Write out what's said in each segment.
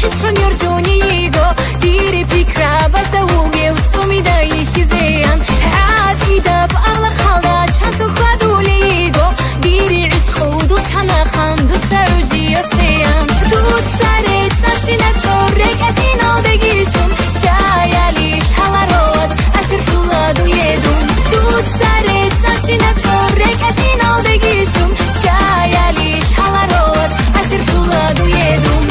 چون یارجونیگو دیری پیکرا بزدوگه و سومی دایی خیزیم عادی دب الله خلا چند تو خدولیگو دیری عشق خودو چند خندو سروجی سیم دود سره چشینه تو رکتی نادگیشون شایالی تلا روز اسیر طولا دویدون دود سره چشینه تو رکتی نادگیشون شایالی تلا روز اسیر طولا دویدون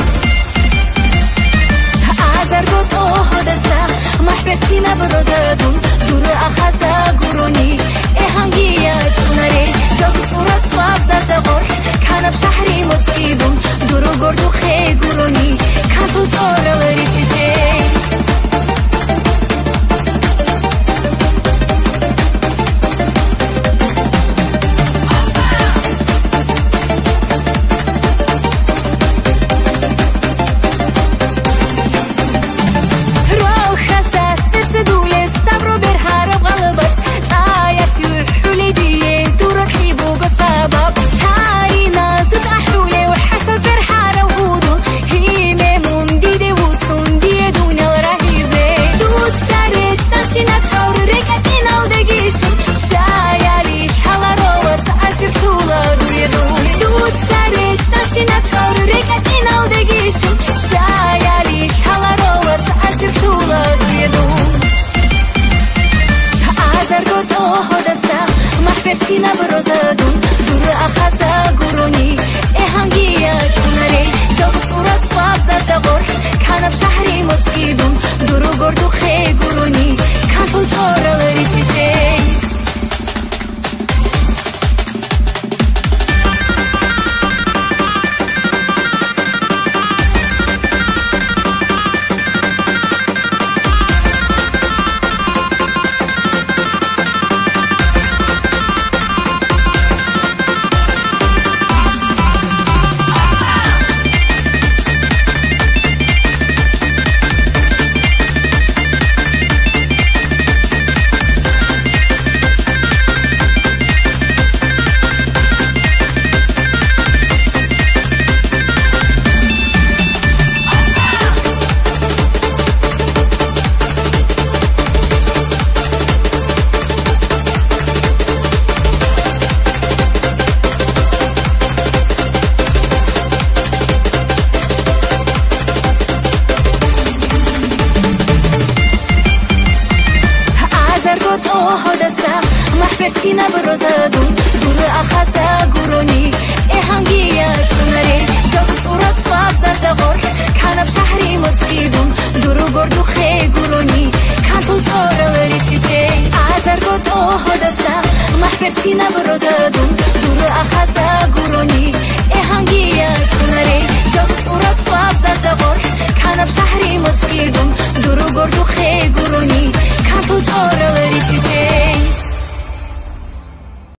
ازرگو تو حدثه محبتی نبرزدون دور اخذ گرونی اهنگی اجبناری زبط صورت صواب زد غرش کنب شهری مسکیدون دورو گردو خی گرونی کن تو جارلری تیجی محبتی نبرزدون دور اخذ گرونی اهنگی اجبناری زبط صورت صواب زد غرش کنب شهری مسکیدون دورو گردو خی گرونی کن تو جارلری تیجی محبتی نبرزدون دور اخذ گرونی اهنگی اجبناری زبط صورت صواب زد غرش کنب شهری مسکیدون دورو گردو خی گرونی کن تو جارلری تیجی ازرگو تو حدثه محبتی نبرزدون دور اخذ گرونی اهنگی اجبناری زبط صورت صواب زد غرش کنب شهری مسکیدون دورو گردو خی گرونی کن تو جارلری تیجی